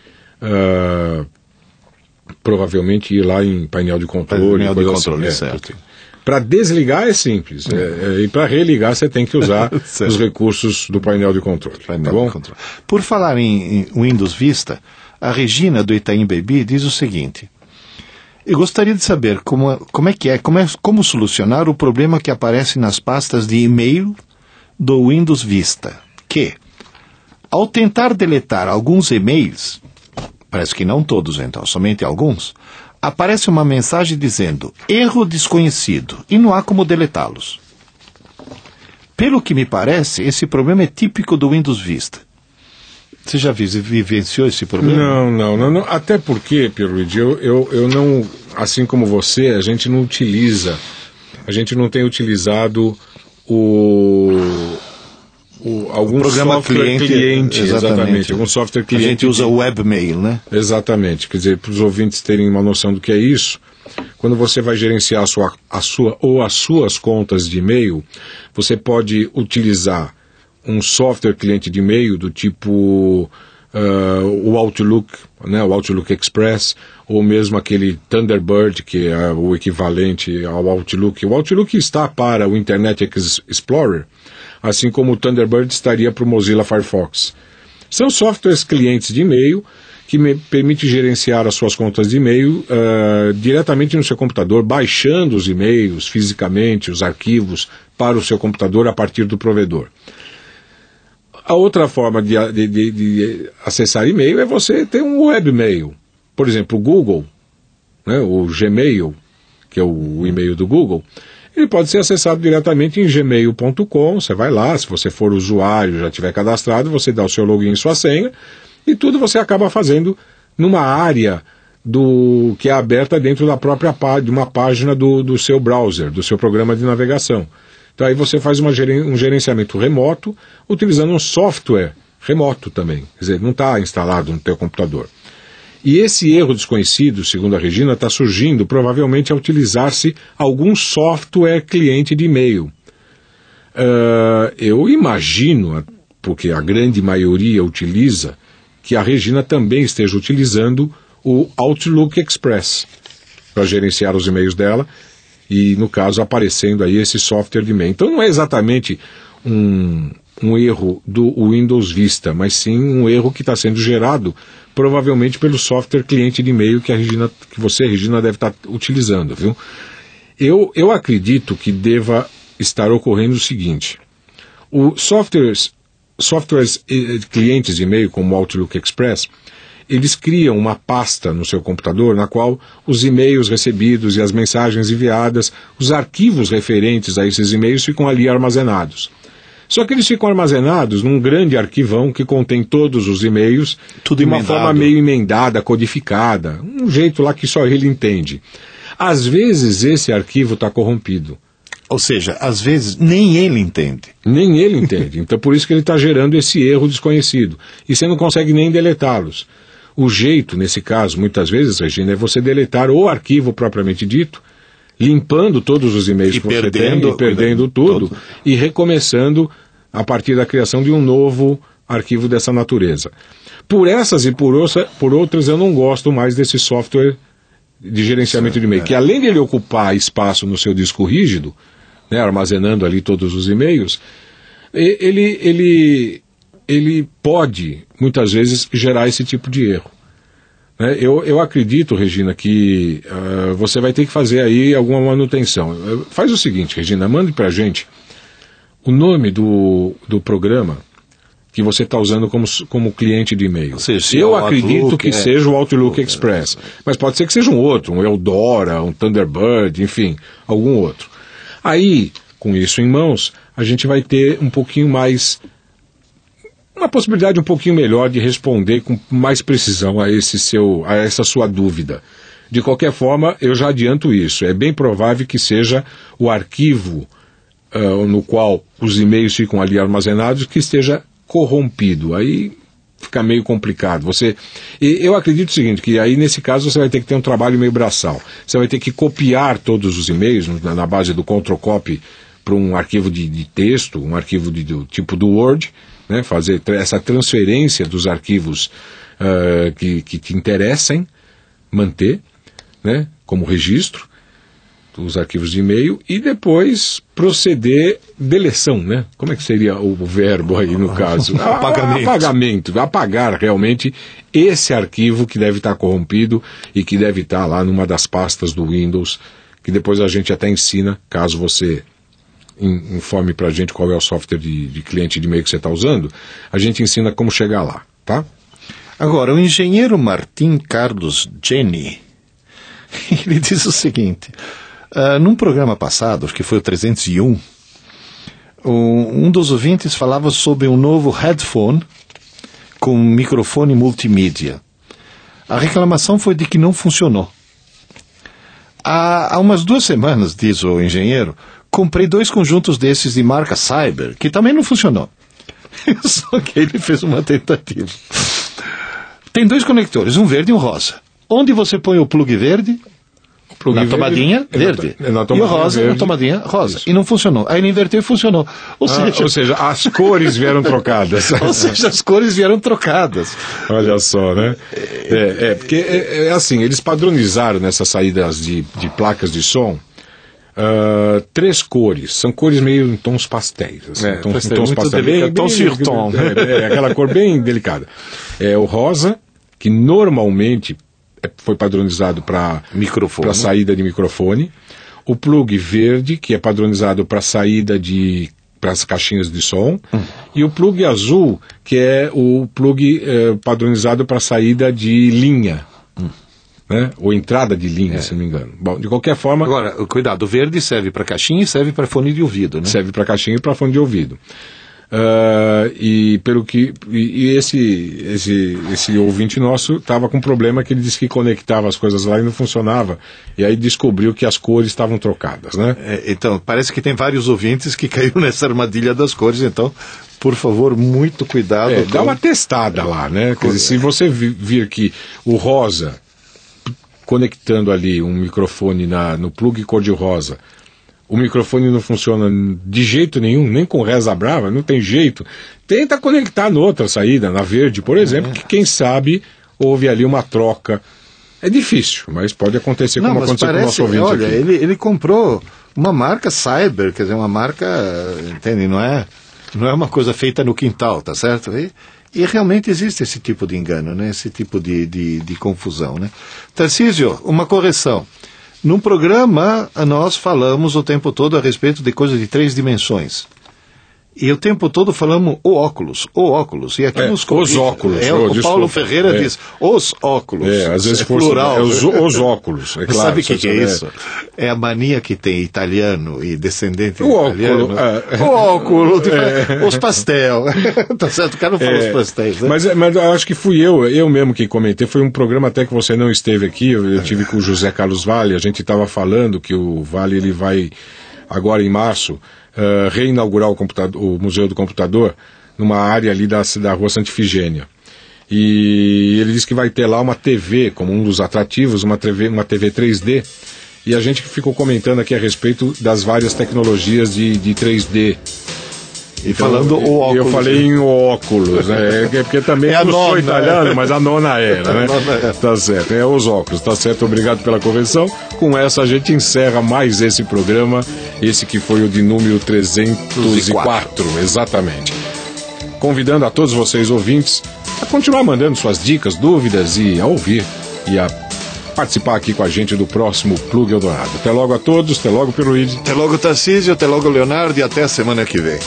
provavelmente ir lá em painel de controle. Painel de controle, certo. Para desligar é simples, e para religar você tem que usar os recursos do painel de controle. Tá bom? Por falar em Windows Vista, a Regina do Itaim Baby diz o seguinte: eu gostaria de saber como solucionar o problema que aparece nas pastas de e-mail do Windows Vista, que, ao tentar deletar alguns e-mails, parece que não todos então, somente alguns, aparece uma mensagem dizendo erro desconhecido e não há como deletá-los. Pelo que me parece, esse problema é típico do Windows Vista. Você já vivenciou esse problema? Não. Até porque, Pierluigi, eu não, assim como você, a gente não tem utilizado algum programa software cliente, exatamente, algum software cliente. A gente usa o webmail, né? Exatamente, quer dizer, para os ouvintes terem uma noção do que é isso, quando você vai gerenciar as suas contas de e-mail, você pode utilizar um software cliente de e-mail do tipo o Outlook, né, o Outlook Express, ou mesmo aquele Thunderbird, que é o equivalente ao Outlook. O Outlook está para o Internet Explorer, assim como o Thunderbird estaria para o Mozilla Firefox. São softwares clientes de e-mail que permitem gerenciar as suas contas de e-mail diretamente no seu computador, baixando os e-mails fisicamente, os arquivos, para o seu computador a partir do provedor. A outra forma de acessar e-mail é você ter um webmail. Por exemplo, o Google, né, o Gmail, que é o e-mail do Google, ele pode ser acessado diretamente em gmail.com. Você vai lá, se você for usuário, já tiver cadastrado, você dá o seu login e sua senha, e tudo você acaba fazendo numa área que é aberta dentro da própria de uma página do seu browser, do seu programa de navegação. Então aí você faz um gerenciamento remoto, utilizando um software remoto também. Quer dizer, não está instalado no teu computador. E esse erro desconhecido, segundo a Regina, está surgindo provavelmente ao utilizar-se algum software cliente de e-mail. Eu imagino, porque a grande maioria utiliza, que a Regina também esteja utilizando o Outlook Express para gerenciar os e-mails dela, e no caso aparecendo aí esse software de e-mail. Então não é exatamente um erro do Windows Vista, mas sim um erro que está sendo gerado provavelmente pelo software cliente de e-mail que você, Regina, deve estar utilizando, viu? Eu acredito que deva estar ocorrendo o seguinte: os softwares clientes de e-mail, como o Outlook Express, eles criam uma pasta no seu computador na qual os e-mails recebidos e as mensagens enviadas, os arquivos referentes a esses e-mails ficam ali armazenados. Só que eles ficam armazenados num grande arquivão que contém todos os e-mails, tudo de uma forma meio emendada, codificada, um jeito lá que só ele entende. Às vezes esse arquivo está corrompido. Ou seja, às vezes nem ele entende. Nem ele entende. Então por isso que ele está gerando esse erro desconhecido. E você não consegue nem deletá-los. O jeito, nesse caso, muitas vezes, Regina, é você deletar o arquivo propriamente dito, limpando todos os e-mails que você tem, e perdendo tudo, e recomeçando a partir da criação de um novo arquivo dessa natureza. Por essas e por outras, eu não gosto mais desse software de gerenciamento de e-mail, que além de ele ocupar espaço no seu disco rígido, né, armazenando ali todos os e-mails, ele pode, muitas vezes, gerar esse tipo de erro. Né? Eu acredito, Regina, que você vai ter que fazer aí alguma manutenção. Faz o seguinte, Regina, mande para a gente o nome do programa que você está usando como cliente de e-mail. Eu acredito que seja o Outlook Express, mas pode ser que seja um outro, um Eudora, um Thunderbird, enfim, algum outro. Aí, com isso em mãos, a gente vai ter um pouquinho mais, uma possibilidade um pouquinho melhor de responder com mais precisão a essa sua dúvida. De qualquer forma, eu já adianto isso. É bem provável que seja o arquivo no qual os e-mails ficam ali armazenados que esteja corrompido. Aí fica meio complicado. Eu acredito o seguinte, que aí nesse caso você vai ter que ter um trabalho meio braçal. Você vai ter que copiar todos os e-mails na base do Ctrl Copy para um arquivo de texto, um arquivo do tipo do Word, né? Fazer essa transferência dos arquivos que te interessem, manter, né? Como registro os arquivos de e-mail e depois proceder deleção, né? Como é que seria o verbo aí no caso? Apagamento. Apagar realmente esse arquivo que deve estar corrompido e que deve estar lá numa das pastas do Windows, que depois a gente até ensina, caso você informe pra gente qual é o software de cliente de e-mail que você está usando, a gente ensina como chegar lá, tá? Agora, o engenheiro Martim Carlos Jenny, ele diz o seguinte... num programa passado, acho que foi o 301, um dos ouvintes falava sobre um novo headphone com microfone multimídia. A reclamação foi de que não funcionou. Há umas 2 semanas, diz o engenheiro, comprei 2 conjuntos desses de marca Cyber, que também não funcionou. Só que ele fez uma tentativa. Tem 2 conectores, um verde e um rosa. Onde você põe o plug verde? Na tomadinha verde. E o rosa, na tomadinha rosa. Isso. E não funcionou. Aí ele inverteu e funcionou. Ou seja, as cores vieram trocadas. As cores vieram trocadas. Olha só, né? Porque é assim, eles padronizaram nessas saídas de placas de som 3 cores. São cores meio em tons pastéis. Assim, tons pastéis. Tom surtom. Aquela cor bem delicada. É o rosa, que normalmente foi padronizado para saída de microfone. O plug verde, que é padronizado para saída para as caixinhas de som. E o plug azul, que é o plug padronizado para saída de linha. Né? Ou entrada de linha, se não me engano. Bom, de qualquer forma... Agora, cuidado, o verde serve para caixinha e serve para fone de ouvido, né? Serve para caixinha e para fone de ouvido. Esse ouvinte nosso estava com um problema que ele disse que conectava as coisas lá e não funcionava, e aí descobriu que as cores estavam trocadas, né? Então, parece que tem vários ouvintes que caíram nessa armadilha das cores, então, por favor, muito cuidado. Dá uma testada lá, né? Quer dizer, se você vir que o rosa, conectando ali um microfone no plug cor-de-rosa, o microfone não funciona de jeito nenhum, nem com reza brava, não tem jeito. Tenta conectar noutra saída, na verde, por exemplo, que quem sabe houve ali uma troca. É difícil, mas pode acontecer como aconteceu com o nosso ouvinte aqui. Ele comprou uma marca Cyber, quer dizer, uma marca, entende, não é uma coisa feita no quintal, tá certo? E realmente existe esse tipo de engano, né? Esse tipo de confusão, né? Tarcísio, uma correção. Num programa, nós falamos o tempo todo a respeito de coisas de 3 dimensões. E o tempo todo falamos o óculos. E aqui nos os óculos. O Paulo Ferreira diz os óculos. Às vezes plural. Os óculos, é claro. Sabe o que é isso? É a mania que tem italiano e descendente de italiano. O óculos. Os pastel. Tá certo? O cara não fala os pastéis. Né? Mas eu acho que fui eu mesmo que comentei. Foi um programa até que você não esteve aqui. Eu tive com o José Carlos Vale. A gente estava falando que o Vale ele vai, agora em março, reinaugurar o Museu do Computador numa área ali da Rua Santa Ifigênia. E ele disse que vai ter lá uma TV como um dos atrativos, uma TV 3D. E a gente ficou comentando aqui a respeito das várias tecnologias de 3D. E falando o óculos. Eu falei em óculos, né? Porque também eu não sou italiano, mas a nona era, né? Tá certo, é os óculos, tá certo? Obrigado pela correção. Com essa a gente encerra mais esse programa, esse que foi o de número 304, exatamente. Convidando a todos vocês ouvintes a continuar mandando suas dicas, dúvidas e a ouvir e a participar aqui com a gente do próximo Plug Eldorado. Até logo a todos, até logo Pierluigi. Até logo Tarcísio, até logo Leonardo e até a semana que vem.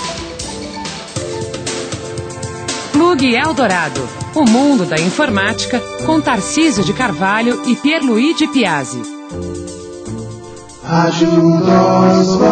Plug Eldorado, o mundo da informática, com Tarcísio de Carvalho e Pierluigi Piazzi. Rádio